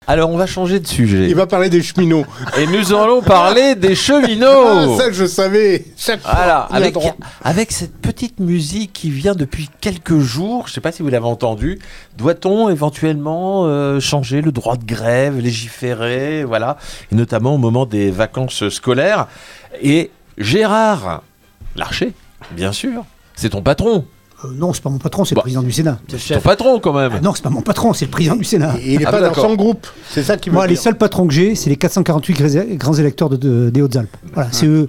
Alors, on va changer de sujet. Il va parler des cheminots. Et nous allons parler des cheminots. Ah, ça, je savais. Chaque Voilà, fois, avec cette petite musique qui vient depuis quelques jours, je ne sais pas si vous l'avez entendu, doit-on éventuellement changer le droit de grève, légiférer, voilà, et notamment au moment des vacances scolaires. Et Gérard Larcher, bien sûr, c'est ton patron. Non, c'est pas mon patron, c'est le président du Sénat. C'est ton patron quand même. Non, c'est pas mon patron, c'est le président du Sénat. Et il n'est pas dans son groupe. C'est ça qui veut Moi, dire. les seuls patrons que j'ai, c'est les 448 grands électeurs des Hautes-Alpes. Voilà, c'est eux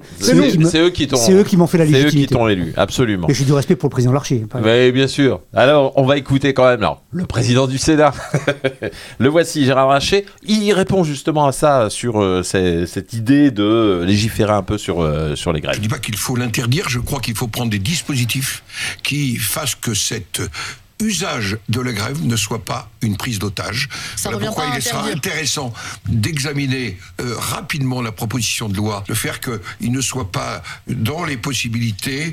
qui m'ont fait la légitimité. C'est eux qui t'ont élu, absolument. Mais j'ai du respect pour le président Larcher. Oui, bien sûr. Alors, on va écouter quand même le président du Sénat. Le voici, Gérard Larcher. Il répond justement à ça sur cette idée de légiférer un peu sur les grèves. Je ne dis pas qu'il faut l'interdire, je crois qu'il faut prendre des dispositifs qui fasse que cet usage de la grève ne soit pas une prise d'otage. Voilà pourquoi il sera intéressant d'examiner rapidement la proposition de loi, de faire qu'il ne soit pas dans les possibilités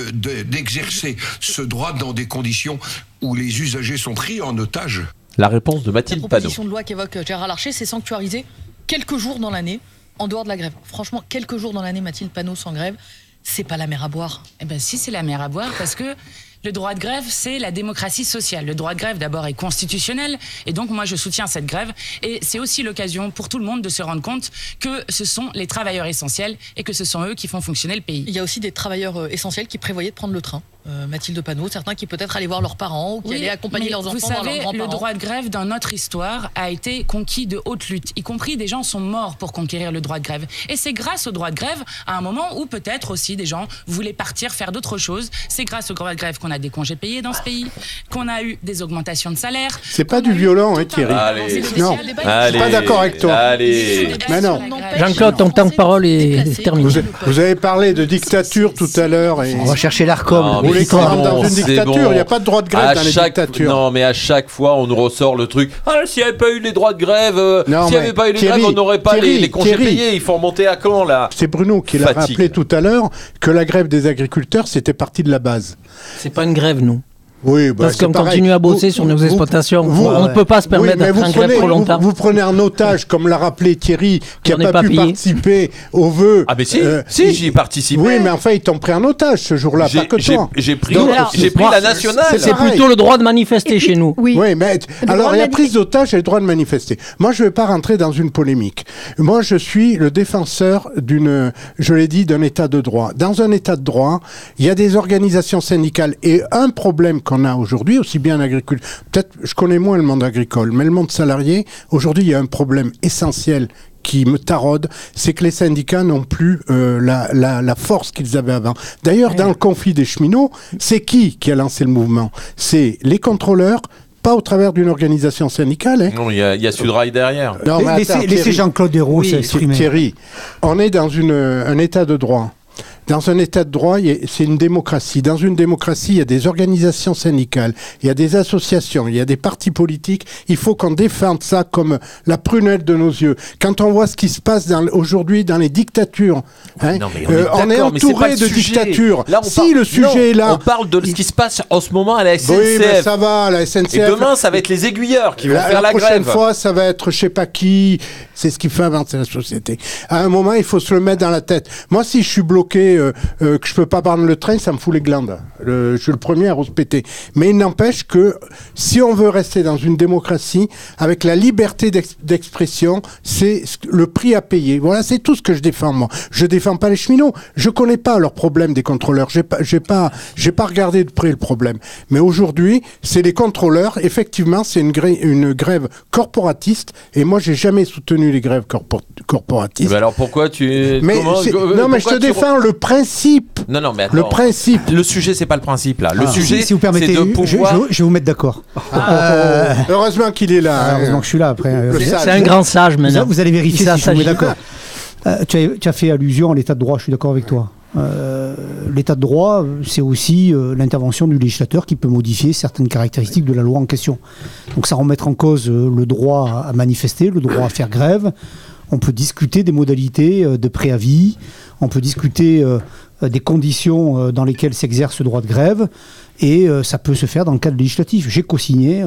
d'exercer ce droit dans des conditions où les usagers sont pris en otage. La réponse de Mathilde Panot. La proposition de loi qu'évoque Gérard Larcher, c'est sanctuariser quelques jours dans l'année en dehors de la grève. Franchement, quelques jours dans l'année, Mathilde Panot sans grève, c'est pas la mer à boire. Eh ben si, c'est la mer à boire parce que le droit de grève, c'est la démocratie sociale. Le droit de grève, d'abord, est constitutionnel. Et donc, moi, je soutiens cette grève. Et c'est aussi l'occasion pour tout le monde de se rendre compte que ce sont les travailleurs essentiels et que ce sont eux qui font fonctionner le pays. Il y a aussi des travailleurs essentiels qui prévoyaient de prendre le train. Mathilde Panot, certains qui peut-être allaient voir leurs parents ou qui allaient accompagner leurs enfants voir leurs grands-parents. Vous savez, le droit de grève dans notre histoire a été conquis de haute lutte. Y compris des gens sont morts pour conquérir le droit de grève. Et c'est grâce au droit de grève, à un moment où peut-être aussi des gens voulaient partir faire d'autres choses. C'est grâce au droit de grève qu'on a des congés payés dans ce pays, qu'on a eu des augmentations de salaire. C'est pas du violent, Thierry. Allez, non, je suis pas d'accord avec toi. Allez. Mais non. Jean-Claude, ton temps de parole est terminé. Vous avez parlé de dictature tout à l'heure. Et... On va chercher l'ARCOM. Vous voulez qu'on rentre dans une dictature, il n'y a pas de droit de grève dans les dictatures. Non, mais à chaque fois, on nous ressort le truc. Ah, s'il n'y avait pas eu les droits de grève, s'il n'y avait pas eu les grèves, on n'aurait pas les congés payés. Il faut remonter à quand, là? C'est Bruno qui l'a rappelé tout à l'heure que la grève des agriculteurs, c'était partie de la base. C'est pas une grève, nous. Oui, parce qu'on continue à bosser sur nos exploitations. On ne peut pas se permettre d'être en grève trop longtemps. Vous prenez un otage, comme l'a rappelé Thierry, qui n'a pas pu participer aux vœux. Ah, mais si, j'y ai participé. Oui, mais enfin, ils t'ont pris un otage ce jour-là, pas que toi. J'ai pris la nationale. C'est plutôt le droit de manifester chez nous. Oui, mais alors il y a prise d'otage et le droit de manifester. Moi, je ne vais pas rentrer dans une polémique. Moi, je suis le défenseur je l'ai dit, d'un état de droit. Dans un état de droit, il y a des organisations syndicales et un problème qu'on a aujourd'hui, aussi bien en agriculture, peut-être je connais moins le monde agricole, mais le monde salarié, aujourd'hui il y a un problème essentiel qui me taraude, c'est que les syndicats n'ont plus la force qu'ils avaient avant. D'ailleurs, dans le conflit des cheminots, c'est qui a lancé le mouvement? C'est les contrôleurs, pas au travers d'une organisation syndicale. Hein. Non, il y a Sudrail derrière. Non, mais laissez Jean-Claude Hérault s'exprimer. Thierry, on est dans un état de droit. Dans un état de droit, c'est une démocratie. Dans une démocratie, il y a des organisations syndicales, il y a des associations, il y a des partis politiques. Il faut qu'on défende ça comme la prunelle de nos yeux. Quand on voit ce qui se passe aujourd'hui dans les dictatures, hein, non, on est entouré de dictatures. Là, le sujet est là. On parle de ce qui se passe en ce moment à la SNCF. Oui, mais ça va, la SNCF. Et demain, ça va être les aiguilleurs qui vont faire la grève. La prochaine fois, ça va être je sais pas qui. C'est ce qui fait avancer la société. À un moment, il faut se le mettre dans la tête. Moi, si je suis bloqué, que je peux pas prendre le train, ça me fout les glandes. Je suis le premier à rouspéter. Mais il n'empêche que si on veut rester dans une démocratie, avec la liberté d'expression, c'est le prix à payer. Voilà, c'est tout ce que je défends, moi. Je défends pas les cheminots. Je connais pas leurs problèmes des contrôleurs. J'ai pas regardé de près le problème. Mais aujourd'hui, c'est les contrôleurs. Effectivement, c'est une grève corporatiste. Et moi, j'ai jamais soutenu les grèves corporatistes. Mais alors pourquoi tu... je te défends le principe. Non, mais attends. Le principe. Le sujet, c'est pas le principe, là. Le sujet, si vous permettez, c'est de pouvoir... Je vais vous mettre d'accord. Heureusement qu'il est là. Heureusement que je suis là, après. C'est un grand sage, maintenant. Vous allez vérifier si je vous mets d'accord. Tu as fait allusion à l'état de droit, je suis d'accord avec toi. L'état de droit, c'est aussi l'intervention du législateur qui peut modifier certaines caractéristiques de la loi en question. Donc ça remettre en cause le droit à manifester, le droit à faire grève, on peut discuter des modalités de préavis, on peut discuter des conditions dans lesquelles s'exerce ce droit de grève, et ça peut se faire dans le cadre législatif. J'ai co-signé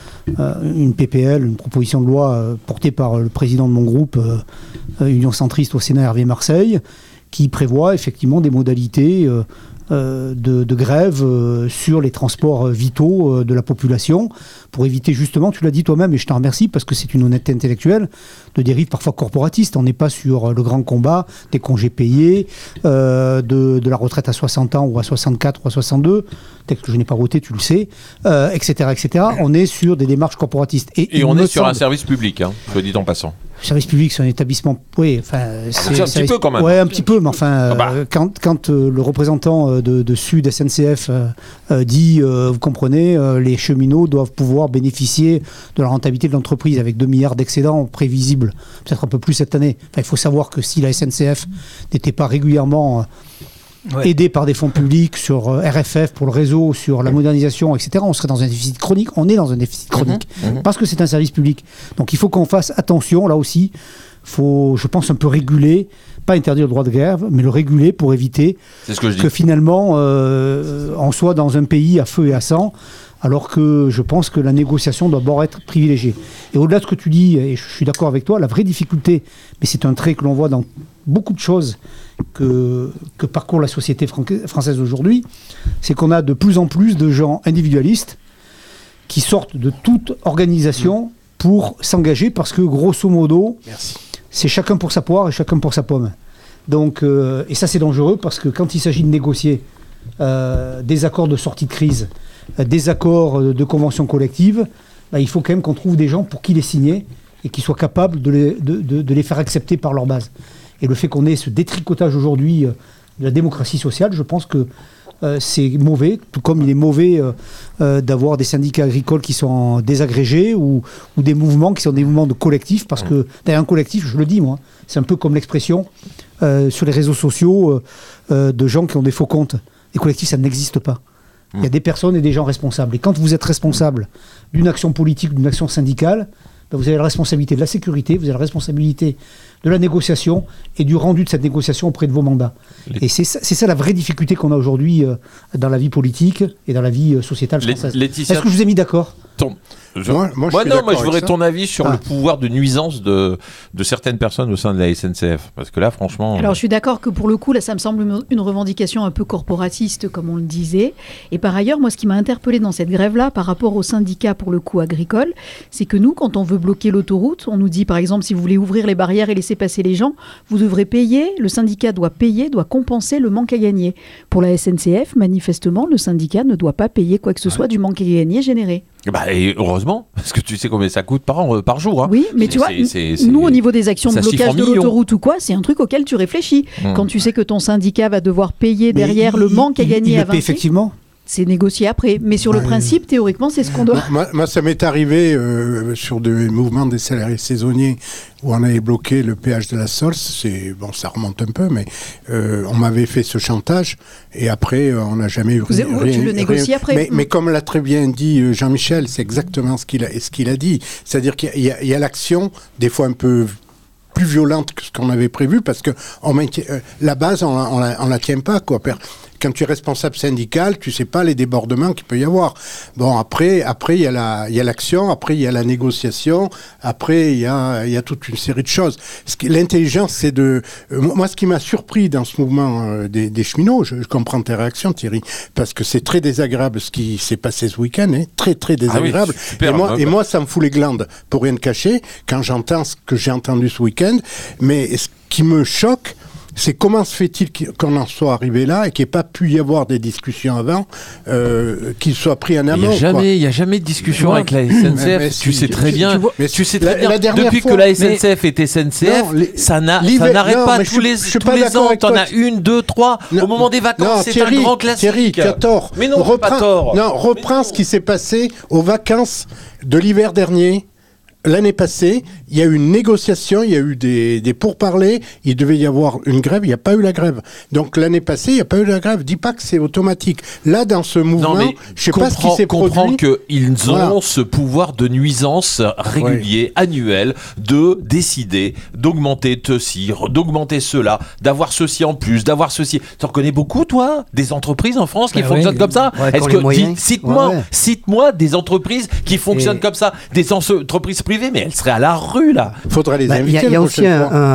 une PPL, une proposition de loi portée par le président de mon groupe Union Centriste au Sénat, Hervé Marseille, qui prévoit effectivement des modalités de grève sur les transports vitaux de la population, pour éviter justement, tu l'as dit toi-même, et je t'en remercie parce que c'est une honnêteté intellectuelle, de dérives parfois corporatistes. On n'est pas sur le grand combat des congés payés, de la retraite à 60 ans ou à 64 ou à 62, texte que je n'ai pas voté, tu le sais, etc., etc. On est sur des démarches corporatistes. Et on est sur un service public, soit dit en passant. Le service public, c'est un établissement. Oui, enfin. C'est un petit peu quand même. Oui, un petit peu, mais enfin, quand le représentant de Sud SNCF dit, vous comprenez, les cheminots doivent pouvoir bénéficier de la rentabilité de l'entreprise avec 2 milliards d'excédents prévisibles, peut-être un peu plus cette année. Enfin, il faut savoir que si la SNCF n'était pas régulièrement aidée par des fonds publics sur RFF pour le réseau, sur la modernisation, etc., on serait dans un déficit chronique. On est dans un déficit chronique parce que c'est un service public. Donc il faut qu'on fasse attention. Là aussi, il faut, je pense, un peu réguler, pas interdire le droit de grève, mais le réguler pour éviter que finalement on soit dans un pays à feu et à sang, alors que je pense que la négociation doit d'abord être privilégiée. Et au-delà de ce que tu dis, et je suis d'accord avec toi, la vraie difficulté, mais c'est un trait que l'on voit dans beaucoup de choses que parcourt la société française aujourd'hui, c'est qu'on a de plus en plus de gens individualistes qui sortent de toute organisation pour s'engager, parce que grosso modo, c'est chacun pour sa poire et chacun pour sa pomme. Donc, et ça c'est dangereux, parce que quand il s'agit de négocier des accords de sortie de crise, des accords de convention collective, il faut quand même qu'on trouve des gens pour qui les signer et qui soient capables de les faire accepter par leur base. Et le fait qu'on ait ce détricotage aujourd'hui de la démocratie sociale, je pense que c'est mauvais, tout comme il est mauvais d'avoir des syndicats agricoles qui sont désagrégés ou des mouvements qui sont des mouvements de collectifs, parce que derrière un collectif, je le dis moi, c'est un peu comme l'expression sur les réseaux sociaux de gens qui ont des faux comptes. Les collectifs, ça n'existe pas. Il y a des personnes et des gens responsables. Et quand vous êtes responsable d'une action politique, d'une action syndicale, vous avez la responsabilité de la sécurité, vous avez la responsabilité de la négociation et du rendu de cette négociation auprès de vos mandats. Et c'est ça la vraie difficulté qu'on a aujourd'hui dans la vie politique et dans la vie sociétale française. Est-ce que je vous ai mis d'accord ? Moi, je voudrais ton avis sur le pouvoir de nuisance de certaines personnes au sein de la SNCF. Parce que là, franchement... Alors, je suis d'accord que pour le coup, là, ça me semble une revendication un peu corporatiste, comme on le disait. Et par ailleurs, moi, ce qui m'a interpellée dans cette grève-là, par rapport aux syndicats, pour le coup, agricoles, c'est que nous, quand on veut bloquer l'autoroute, on nous dit, par exemple, si vous voulez ouvrir les barrières et laisser passer les gens, vous devrez payer, le syndicat doit payer, doit compenser le manque à gagner. Pour la SNCF, manifestement, le syndicat ne doit pas payer quoi que ce soit du manque à gagner généré. Et heureusement, parce que tu sais combien ça coûte par jour. Hein. Oui, mais tu vois, nous, au niveau des actions de blocage de l'autoroute ou quoi, c'est un truc auquel tu réfléchis. Quand tu sais que ton syndicat va devoir payer derrière le manque à gagner à Vinci, effectivement. C'est négocié après. Mais sur le principe, théoriquement, c'est ce qu'on doit... Moi, ça m'est arrivé sur des mouvements des salariés saisonniers où on avait bloqué le péage de la Sols. Bon, ça remonte un peu, mais on m'avait fait ce chantage et après, on n'a jamais eu rien. Tu le négocies après. Mais comme l'a très bien dit Jean-Michel, c'est exactement ce qu'il a dit. C'est-à-dire qu'il y a l'action, des fois un peu plus violente que ce qu'on avait prévu, parce que la base, on la tient pas, quoi. Quand tu es responsable syndical, tu sais pas les débordements qu'il peut y avoir. Bon, après il y a l'action, après il y a la négociation, après il y a toute une série de choses. L'intelligence, c'est moi, ce qui m'a surpris dans ce mouvement des cheminots, je comprends tes réactions, Thierry, parce que c'est très désagréable ce qui s'est passé ce week-end, hein, très très désagréable. Ah oui, super, et moi, ça me fout les glandes, pour rien te cacher, quand j'entends ce que j'ai entendu ce week-end. Mais ce qui me choque, c'est comment se fait-il qu'on en soit arrivé là et qu'il n'y ait pas pu y avoir des discussions avant, qu'il soit pris en amont. Il n'y a jamais de discussion avec la SNCF. Tu sais très bien. Tu sais très bien. Depuis que la SNCF est SNCF, ça n'arrête pas tous les ans. T'en as 1, 2, 3. Au moment des vacances, c'est un grand classique. Thierry, tu as tort. Mais non, pas tort. Non, reprends ce qui s'est passé aux vacances de l'hiver dernier. l'année passée, il y a eu une négociation, il y a eu des pourparlers, il devait y avoir une grève, il n'y a pas eu la grève. Donc l'année passée, il n'y a pas eu la grève. Dis pas que c'est automatique. Là, dans ce mouvement, je sais pas ce qui s'est produit. Comprends qu'ils ont ce pouvoir de nuisance régulier, annuel, de décider d'augmenter ceci, d'augmenter cela, d'avoir ceci en plus, d'avoir ceci. Tu en connais beaucoup, toi, des entreprises en France qui fonctionnent comme ça? Est-ce que cite-moi des entreprises qui fonctionnent comme ça, des entreprises privées, mais elles seraient à la rue là. Faudrait les inviter. Il y a aussi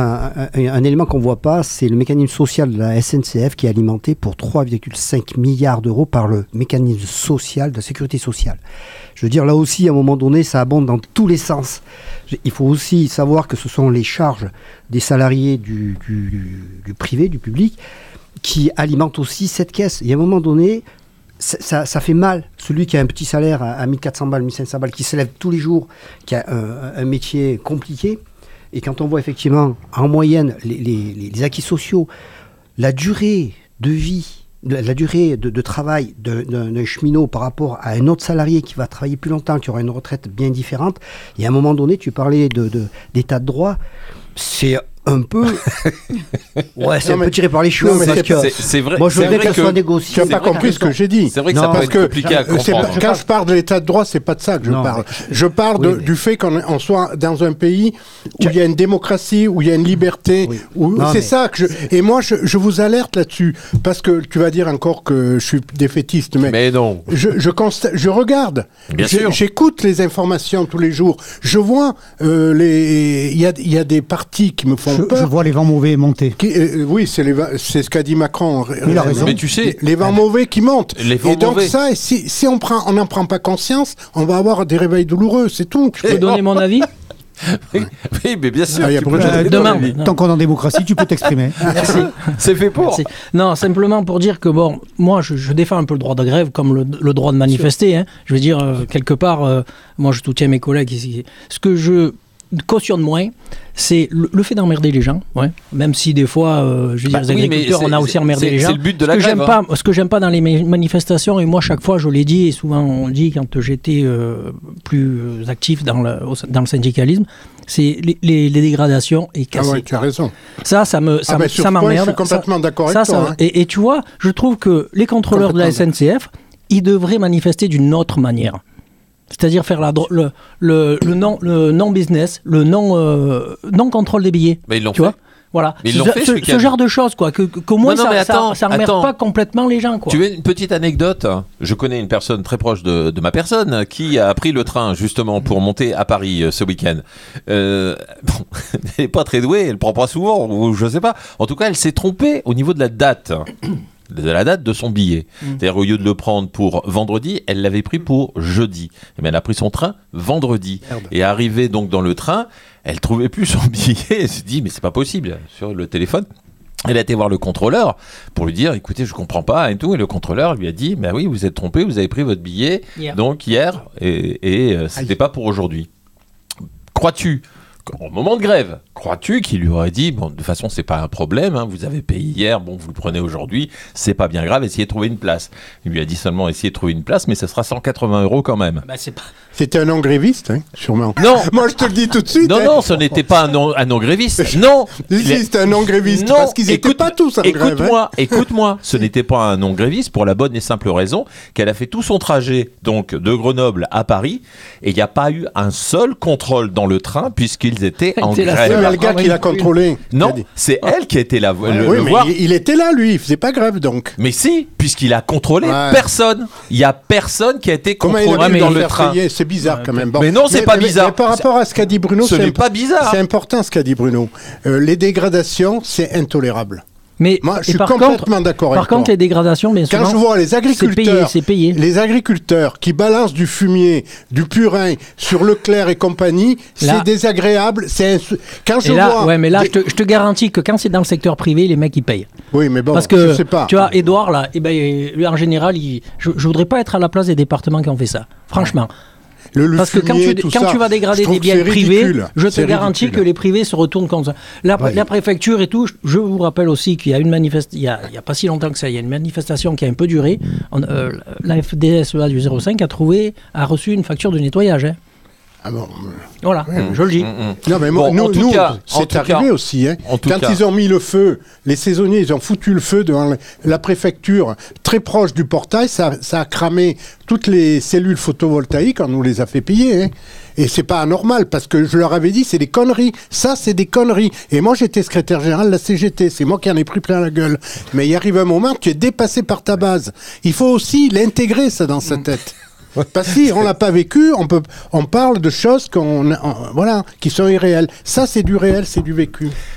un élément qu'on voit pas, c'est le mécanisme social de la SNCF qui est alimenté pour 3,5 milliards d'euros par le mécanisme social de la sécurité sociale. Je veux dire, là aussi, à un moment donné, ça abonde dans tous les sens. Il faut aussi savoir que ce sont les charges des salariés du privé, du public, qui alimentent aussi cette caisse. Et à un moment donné, ça fait mal. Celui qui a un petit salaire à 1400 balles, 1500 balles, qui se lève tous les jours, qui a un métier compliqué. Et quand on voit effectivement, en moyenne, les acquis sociaux, la durée de vie, la durée de travail d'un cheminot par rapport à un autre salarié qui va travailler plus longtemps, qui aura une retraite bien différente, et à un moment donné, tu parlais d'état de droit, c'est un peu... c'est un peu tiré par les cheveux. C'est vrai. Moi, je voudrais que ça soit négocié. Tu n'as pas compris ce que j'ai dit. C'est vrai que ça peut être compliqué à comprendre. Quand je parle de l'état de droit, c'est pas de ça que je parle. Je parle du fait qu'on soit dans un pays où il y a une démocratie, où il y a une liberté. C'est ça que Et moi, je vous alerte là-dessus. Parce que tu vas dire encore que je suis défaitiste. Mais non. Je regarde. Bien sûr. J'écoute les informations tous les jours. Je vois il y a des partis qui me font peur. Je vois les vents mauvais monter. Oui, c'est ce qu'a dit Macron. Il a raison. Mais tu sais, les vents mauvais qui montent. Et donc mauvais. Ça, si on n'en prend pas conscience, on va avoir des réveils douloureux, c'est tout. Je peux donner mon avis? Oui, mais bien sûr. Demain, tant qu'on est en démocratie, tu peux t'exprimer. Merci. C'est fait pour. Merci. Non, simplement pour dire que moi, je défends un peu le droit de grève comme le droit de manifester. Hein. Je veux dire, quelque part, moi, je soutiens mes collègues ici. Ce que je cautionne moins, c'est le fait d'emmerder les gens, même si des fois, je veux dire, les agriculteurs, on a aussi emmerdé les gens. C'est le but de la grève. Ce que j'aime pas dans les manifestations, et moi chaque fois je l'ai dit, et souvent on le dit quand j'étais plus actif dans le syndicalisme, c'est les dégradations et casser. Ah ouais, tu as raison. Ça m'emmerde. Je suis complètement d'accord avec toi. Et tu vois, je trouve que les contrôleurs de la SNCF, ils devraient manifester d'une autre manière. C'est-à-dire faire le non-business, le non-contrôle des billets. Mais ils l'ont fait. Vois, voilà. Mais ils l'ont fait, ce genre de choses, quoi. Qu'au moins, ça n'emmerde pas complètement les gens, quoi. Tu veux une petite anecdote? Je connais une personne très proche de ma personne qui a pris le train, justement, pour monter à Paris ce week-end. Elle n'est pas très douée, elle ne prend pas souvent, ou je ne sais pas. En tout cas, elle s'est trompée au niveau de la date. De son billet. C'est-à-dire, au lieu de le prendre pour vendredi, elle l'avait pris pour jeudi. Et bien, elle a pris son train vendredi. Merde. Et arrivée donc dans le train, elle trouvait plus son billet. Elle s'est dit, mais c'est pas possible. Sur le téléphone, elle a été voir le contrôleur pour lui dire, écoutez, je comprends pas et tout. Et le contrôleur lui a dit, bah oui, vous êtes trompé, vous avez pris votre billet donc hier et c'était pas pour aujourd'hui. Crois-tu au moment de grève, crois-tu qu'il lui aurait dit, bon, de toute façon, c'est pas un problème, vous avez payé hier, bon, vous le prenez aujourd'hui, c'est pas bien grave, essayez de trouver une place. Il lui a dit seulement, essayez de trouver une place, mais ça sera 180 € quand même. C'était un non-gréviste, sûrement. Non. Moi, je te le dis tout de suite. Non, ce n'était pas un non-gréviste. Non. C'était un non-gréviste, parce qu'ils n'étaient pas tous en grève. Écoute-moi, ce n'était pas un non-gréviste pour la bonne et simple raison qu'elle a fait tout son trajet, donc, de Grenoble à Paris, et il n'y a pas eu un seul contrôle dans le train, puisqu'ils étaient en grève. C'est le gars qui l'a contrôlé. Non, c'est elle qui a été là. Il était là, lui, il faisait pas grève, donc. Mais si, puisqu'il a contrôlé personne. Il y a personne qui a été contrôlé dans le train. C'est bizarre quand même. Bon. Mais non, c'est pas bizarre. Mais par rapport à ce qu'a dit Bruno, ce n'est pas bizarre. C'est important ce qu'a dit Bruno. Les dégradations, c'est intolérable. Mais moi, je suis complètement d'accord avec toi. Par contre, les dégradations, bien sûr. Quand je vois les agriculteurs, c'est payé. Les agriculteurs qui balancent du fumier, du purin sur Leclerc et compagnie, c'est désagréable. Quand je vois. Ouais, mais là, je te garantis que quand c'est dans le secteur privé, les mecs ils payent. Oui, mais bon, parce que je sais pas. Tu vois, Édouard là, lui en général, je voudrais pas être à la place des départements qui ont fait ça. Franchement. Parce que quand tu vas dégrader des biens privés, je te garantis que les privés se retournent contre ça. La préfecture et tout, je vous rappelle aussi qu'il y a une manifestation, il n'y a pas si longtemps que ça, il y a une manifestation qui a un peu duré. La FDSEA du 05 a reçu une facture de nettoyage. Ah bon. Voilà, je le dis. Non, mais nous, c'est arrivé aussi. Hein. Quand ils ont mis le feu, les saisonniers, ils ont foutu le feu devant la préfecture, très proche du portail, ça a cramé toutes les cellules photovoltaïques, on nous les a fait payer. Hein. Et c'est pas anormal, parce que je leur avais dit, c'est des conneries. Ça, c'est des conneries. Et moi, j'étais secrétaire général de la CGT. C'est moi qui en ai pris plein la gueule. Mais il arrive un moment, tu es dépassé par ta base. Il faut aussi l'intégrer, ça, dans sa tête. Parce que si on l'a pas vécu, on parle de choses qui sont irréelles. Ça, c'est du réel, c'est du vécu.